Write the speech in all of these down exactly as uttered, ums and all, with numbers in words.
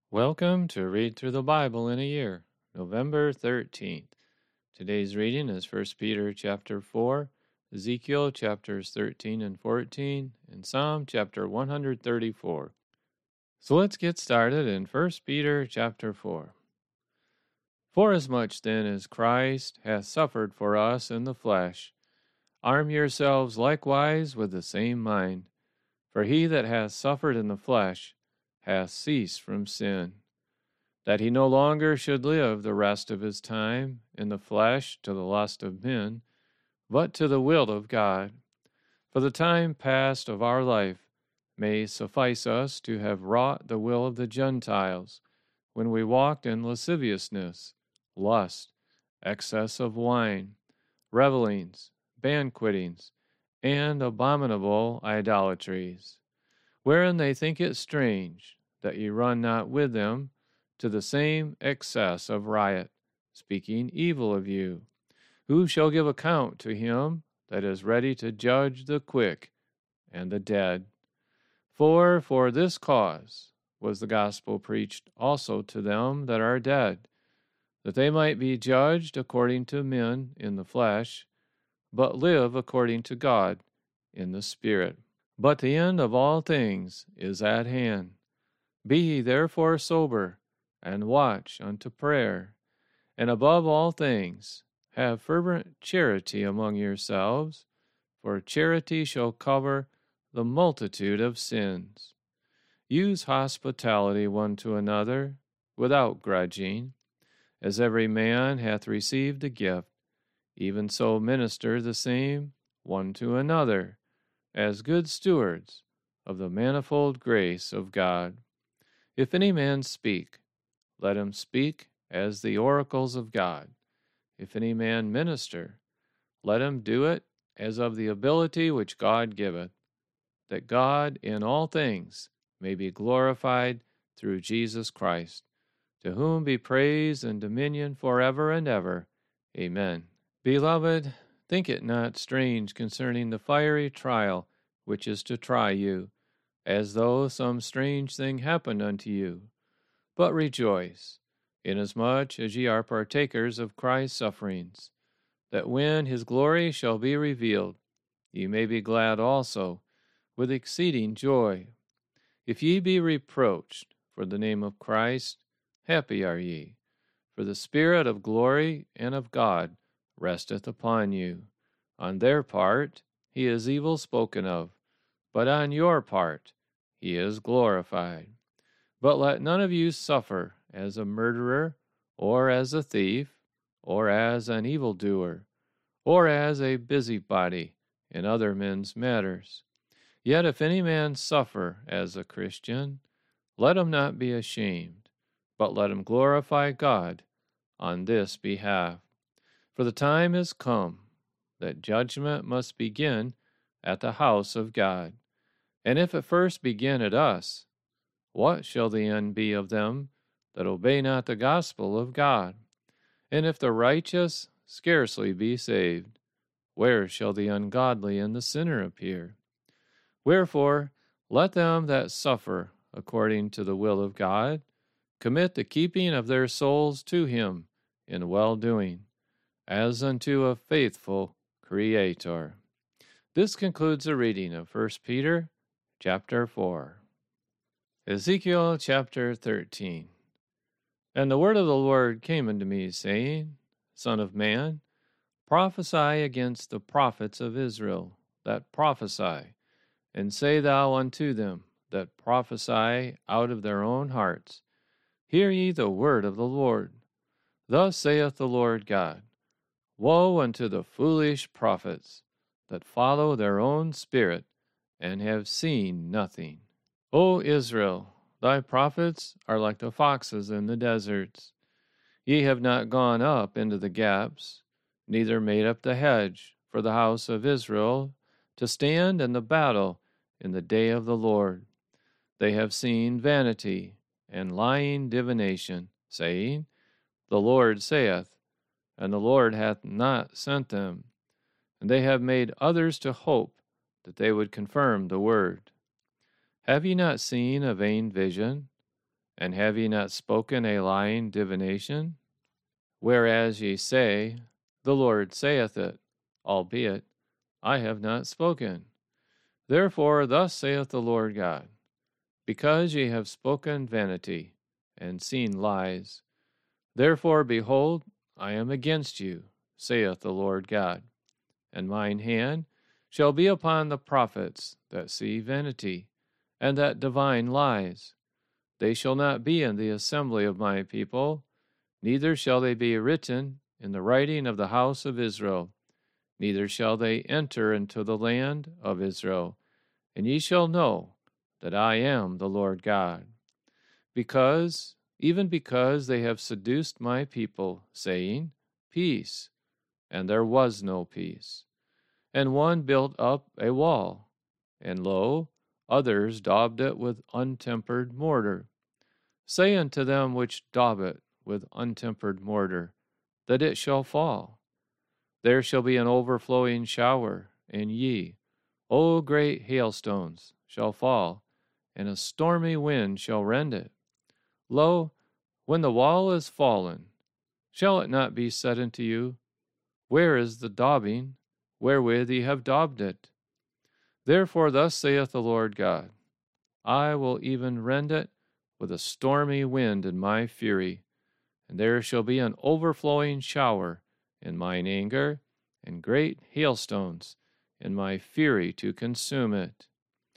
Welcome to Read Through the Bible in a Year, November thirteenth. Today's reading is First Peter chapter four, Ezekiel chapters thirteen and fourteen, and Psalm chapter one hundred thirty-four. So let's get started in First Peter chapter four. Forasmuch then as Christ hath suffered for us in the flesh, arm yourselves likewise with the same mind. For he that hath suffered in the flesh hath ceased from sin, that he no longer should live the rest of his time in the flesh to the lust of men, but to the will of God. For the time past of our life may suffice us to have wrought the will of the Gentiles, when we walked in lasciviousness, lust, excess of wine, revellings, banquetings, and abominable idolatries, wherein they think it strange that ye run not with them to the same excess of riot, speaking evil of you. Who shall give account to him that is ready to judge the quick and the dead? For for this cause was the gospel preached also to them that are dead, that they might be judged according to men in the flesh, but live according to God in the Spirit. But the end of all things is at hand. Be ye therefore sober, and watch unto prayer. And above all things, have fervent charity among yourselves, for charity shall cover the multitude of sins. Use hospitality one to another, without grudging. As every man hath received a gift, even so minister the same one to another, as good stewards of the manifold grace of God. If any man speak, let him speak as the oracles of God. If any man minister, let him do it as of the ability which God giveth, that God in all things may be glorified through Jesus Christ, to whom be praise and dominion forever and ever. Amen. Beloved, think it not strange concerning the fiery trial which is to try you, as though some strange thing happened unto you. But rejoice, inasmuch as ye are partakers of Christ's sufferings, that when his glory shall be revealed, ye may be glad also, with exceeding joy. If ye be reproached for the name of Christ, happy are ye, for the Spirit of glory and of God resteth upon you. On their part he is evil spoken of, but on your part he is glorified. But let none of you suffer as a murderer, or as a thief, or as an evildoer, or as a busybody in other men's matters. Yet if any man suffer as a Christian, let him not be ashamed, but let him glorify God on this behalf. For the time is come that judgment must begin at the house of God. And if it first begin at us, what shall the end be of them that obey not the gospel of God? And if the righteous scarcely be saved, where shall the ungodly and the sinner appear? Wherefore, let them that suffer according to the will of God commit the keeping of their souls to him in well-doing, as unto a faithful Creator. This concludes the reading of First Peter chapter four. Ezekiel chapter thirteen. And the word of the Lord came unto me, saying, Son of man, prophesy against the prophets of Israel that prophesy, and say thou unto them that prophesy out of their own hearts, Hear ye the word of the Lord. Thus saith the Lord God, Woe unto the foolish prophets that follow their own spirit, and have seen nothing. O Israel, thy prophets are like the foxes in the deserts. Ye have not gone up into the gaps, neither made up the hedge for the house of Israel to stand in the battle in the day of the Lord. They have seen vanity and lying divination, saying, The Lord saith, and the Lord hath not sent them. And they have made others to hope that they would confirm the word. Have ye not seen a vain vision? And have ye not spoken a lying divination? Whereas ye say, The Lord saith it, albeit I have not spoken. Therefore thus saith the Lord God, because ye have spoken vanity, and seen lies, therefore, behold, I am against you, saith the Lord God, and mine hand shall be upon the prophets that see vanity, and that divine lies. They shall not be in the assembly of my people, neither shall they be written in the writing of the house of Israel, neither shall they enter into the land of Israel. And ye shall know that I am the Lord God. Because, even because they have seduced my people, saying, Peace, and there was no peace. And one built up a wall, and lo, others daubed it with untempered mortar. Say unto them which daub it with untempered mortar, that it shall fall. There shall be an overflowing shower, and ye, O great hailstones, shall fall, and a stormy wind shall rend it. Lo, when the wall is fallen, shall it not be said unto you, Where is the daubing, wherewith ye have daubed it? Therefore thus saith the Lord God, I will even rend it with a stormy wind in my fury, and there shall be an overflowing shower in mine anger, and great hailstones in my fury to consume it.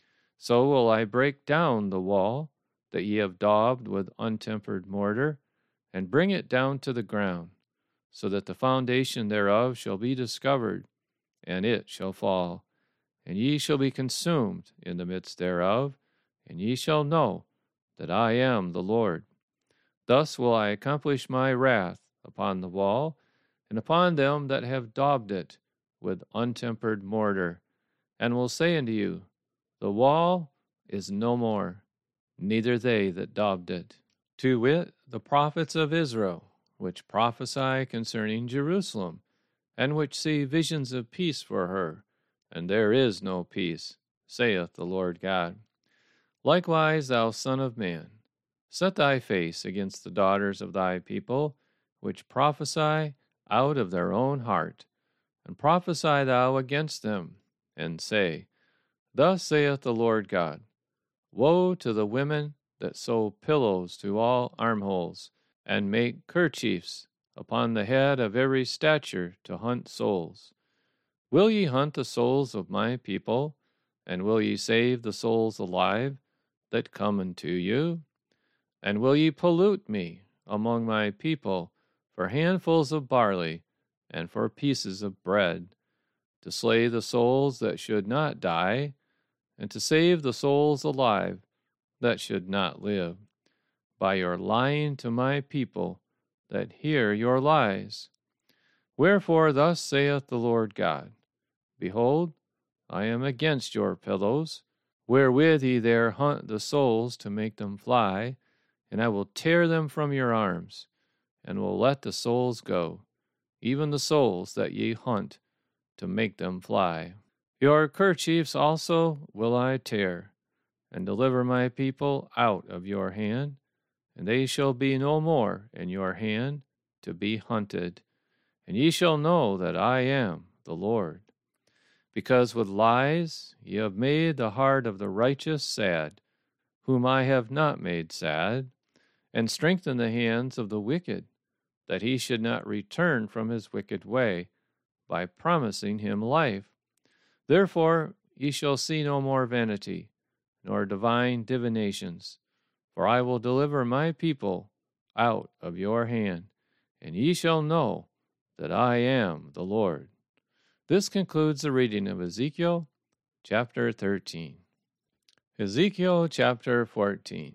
So will I break down the wall that ye have daubed with untempered mortar, and bring it down to the ground, so that the foundation thereof shall be discovered, and it shall fall, and ye shall be consumed in the midst thereof, and ye shall know that I am the Lord. Thus will I accomplish my wrath upon the wall, and upon them that have daubed it with untempered mortar, and will say unto you, The wall is no more, neither they that daubed it. To wit, the prophets of Israel, which prophesy concerning Jerusalem, and which see visions of peace for her, and there is no peace, saith the Lord God. Likewise, thou son of man, set thy face against the daughters of thy people, which prophesy out of their own heart, and prophesy thou against them, and say, Thus saith the Lord God, Woe to the women that sew pillows to all armholes, and make kerchiefs upon the head of every stature to hunt souls. Will ye hunt the souls of my people, and will ye save the souls alive that come unto you? And will ye pollute me among my people for handfuls of barley and for pieces of bread, to slay the souls that should not die, and to save the souls alive that should not live, by your lying to my people that hear your lies? Wherefore thus saith the Lord God, Behold, I am against your pillows, wherewith ye there hunt the souls to make them fly, and I will tear them from your arms, and will let the souls go, even the souls that ye hunt to make them fly. Your kerchiefs also will I tear, and deliver my people out of your hand, and they shall be no more in your hand to be hunted. And ye shall know that I am the Lord. Because with lies ye have made the heart of the righteous sad, whom I have not made sad, and strengthened the hands of the wicked, that he should not return from his wicked way, by promising him life. Therefore ye shall see no more vanity, nor divine divinations, for I will deliver my people out of your hand, and ye shall know that I am the Lord. This concludes the reading of Ezekiel chapter thirteen. Ezekiel chapter fourteen.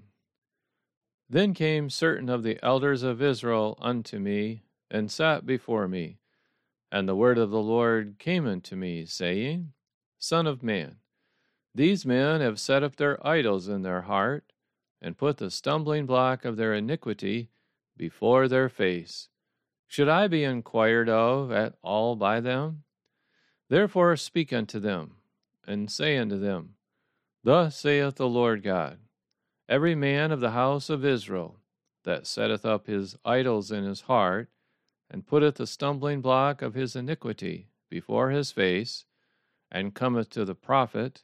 Then came certain of the elders of Israel unto me, and sat before me. And the word of the Lord came unto me, saying, Son of man, these men have set up their idols in their heart, and put the stumbling block of their iniquity before their face. Should I be inquired of at all by them? Therefore speak unto them, and say unto them, Thus saith the Lord God, every man of the house of Israel that setteth up his idols in his heart, and putteth the stumbling block of his iniquity before his face, and cometh to the prophet,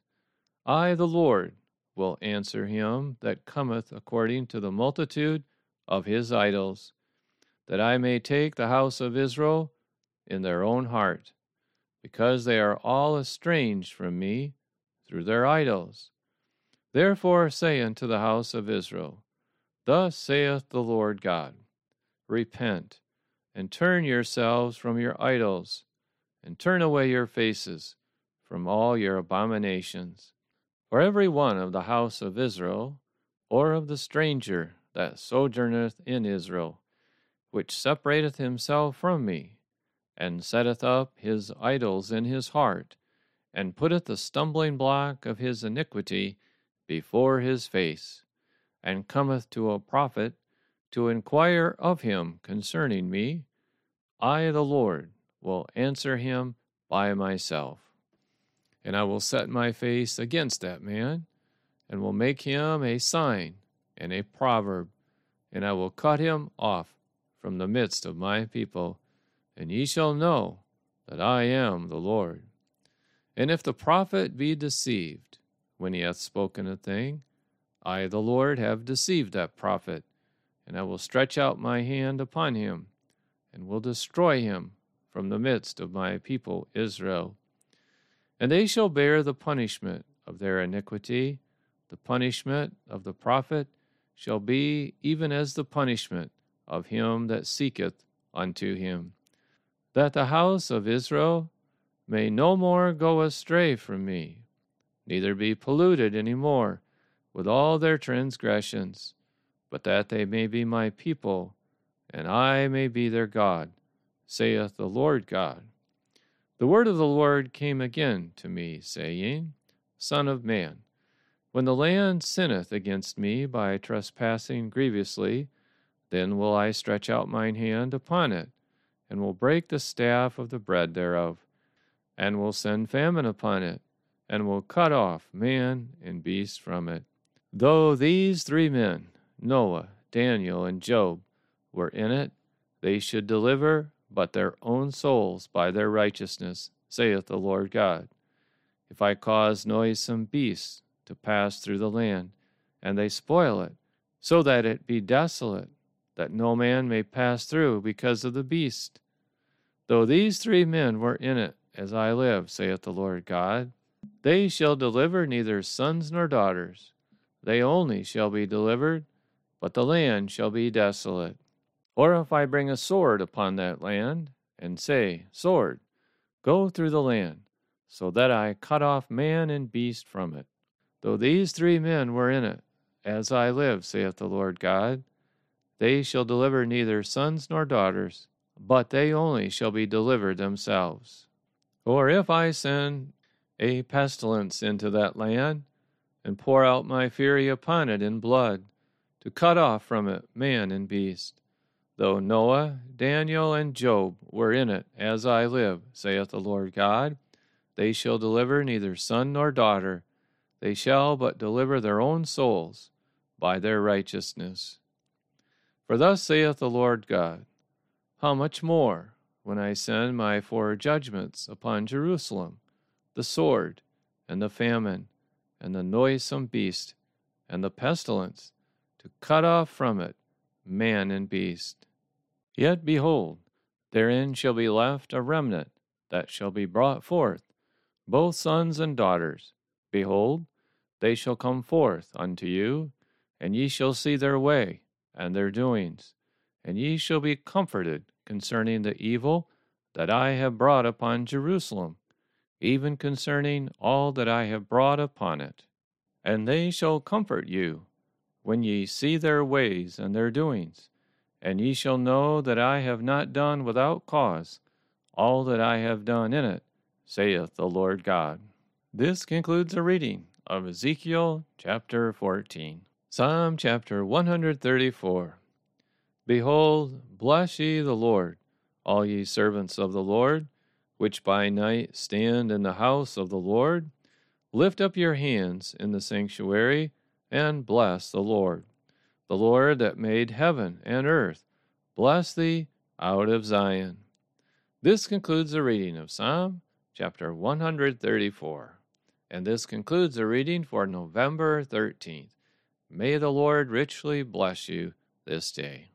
I, the Lord, will answer him that cometh according to the multitude of his idols, that I may take the house of Israel in their own heart, because they are all estranged from me through their idols. Therefore say unto the house of Israel, Thus saith the Lord God, Repent, and turn yourselves from your idols, and turn away your faces from all your abominations. For every one of the house of Israel, or of the stranger that sojourneth in Israel, which separateth himself from me, and setteth up his idols in his heart, and putteth the stumbling block of his iniquity before his face, and cometh to a prophet to inquire of him concerning me, I, the Lord, will answer him by myself. And I will set my face against that man, and will make him a sign and a proverb, and I will cut him off from the midst of my people, and ye shall know that I am the Lord. And if the prophet be deceived when he hath spoken a thing, I, the Lord, have deceived that prophet, and I will stretch out my hand upon him, and will destroy him from the midst of my people Israel. And they shall bear the punishment of their iniquity. The punishment of the prophet shall be even as the punishment of him that seeketh unto him, that the house of Israel may no more go astray from me, neither be polluted any more with all their transgressions, but that they may be my people, and I may be their God, saith the Lord God. The word of the Lord came again to me, saying, Son of man, when the land sinneth against me by trespassing grievously, then will I stretch out mine hand upon it, and will break the staff of the bread thereof, and will send famine upon it, and will cut off man and beast from it. Though these three men, Noah, Daniel, and Job, were in it, they should deliver but their own souls by their righteousness, saith the Lord God. If I cause noisome beasts to pass through the land, and they spoil it, so that it be desolate, that no man may pass through because of the beast. Though these three men were in it, as I live, saith the Lord God, they shall deliver neither sons nor daughters. They only shall be delivered, but the land shall be desolate. Or if I bring a sword upon that land, and say, Sword, go through the land, so that I cut off man and beast from it. Though these three men were in it, as I live, saith the Lord God, they shall deliver neither sons nor daughters, but they only shall be delivered themselves. Or if I send a pestilence into that land, and pour out my fury upon it in blood, to cut off from it man and beast, though Noah, Daniel, and Job were in it, as I live, saith the Lord God, they shall deliver neither son nor daughter, they shall but deliver their own souls by their righteousness. For thus saith the Lord God, How much more, when I send my four judgments upon Jerusalem, the sword, and the famine, and the noisome beast, and the pestilence, to cut off from it man and beast. Yet behold, therein shall be left a remnant that shall be brought forth, both sons and daughters. Behold, they shall come forth unto you, and ye shall see their way and their doings, and ye shall be comforted concerning the evil that I have brought upon Jerusalem, even concerning all that I have brought upon it. And they shall comfort you when ye see their ways and their doings, and ye shall know that I have not done without cause all that I have done in it, saith the Lord God. This concludes the reading of Ezekiel chapter fourteen. Psalm chapter one hundred thirty-four. Behold, bless ye the Lord, all ye servants of the Lord, which by night stand in the house of the Lord. Lift up your hands in the sanctuary, and bless the Lord. The Lord that made heaven and earth, bless thee out of Zion. This concludes the reading of Psalm chapter one hundred thirty-four. And this concludes the reading for November thirteenth. May the Lord richly bless you this day.